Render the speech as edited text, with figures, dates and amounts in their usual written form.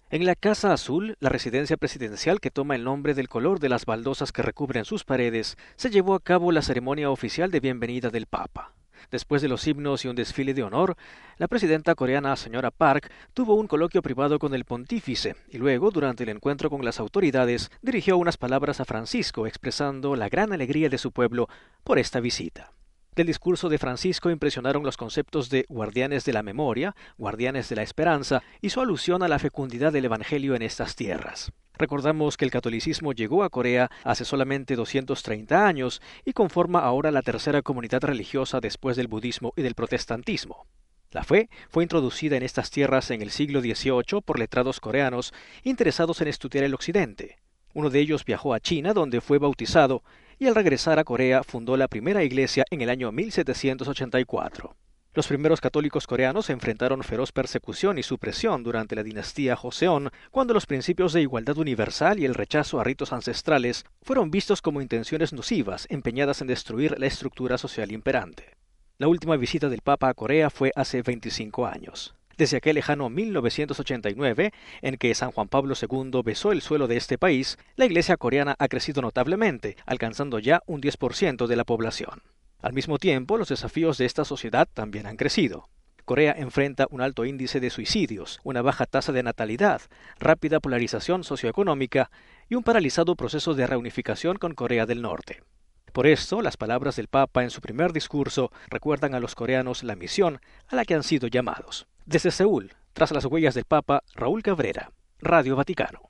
En la Casa Azul, la residencia presidencial que toma el nombre del color de las baldosas que recubren sus paredes, se llevó a cabo la ceremonia oficial de bienvenida del Papa. Después de los himnos y un desfile de honor, la presidenta coreana señora Park tuvo un coloquio privado con el pontífice y luego, durante el encuentro con las autoridades, dirigió unas palabras a Francisco expresando la gran alegría de su pueblo por esta visita. Del discurso de Francisco impresionaron los conceptos de guardianes de la memoria, guardianes de la esperanza y su alusión a la fecundidad del Evangelio en estas tierras. Recordamos que el catolicismo llegó a Corea hace solamente 230 años y conforma ahora la tercera comunidad religiosa después del budismo y del protestantismo. La fe fue introducida en estas tierras en el siglo XVIII por letrados coreanos interesados en estudiar el occidente. Uno de ellos viajó a China, donde fue bautizado, y al regresar a Corea fundó la primera iglesia en el año 1784. Los primeros católicos coreanos enfrentaron feroz persecución y supresión durante la dinastía Joseon, cuando los principios de igualdad universal y el rechazo a ritos ancestrales fueron vistos como intenciones nocivas empeñadas en destruir la estructura social imperante. La última visita del Papa a Corea fue hace 25 años. Desde aquel lejano 1989, en que San Juan Pablo II besó el suelo de este país, la iglesia coreana ha crecido notablemente, alcanzando ya un 10% de la población. Al mismo tiempo, los desafíos de esta sociedad también han crecido. Corea enfrenta un alto índice de suicidios, una baja tasa de natalidad, rápida polarización socioeconómica y un paralizado proceso de reunificación con Corea del Norte. Por esto, las palabras del Papa en su primer discurso recuerdan a los coreanos la misión a la que han sido llamados. Desde Seúl, tras las huellas del Papa, Raúl Cabrera, Radio Vaticano.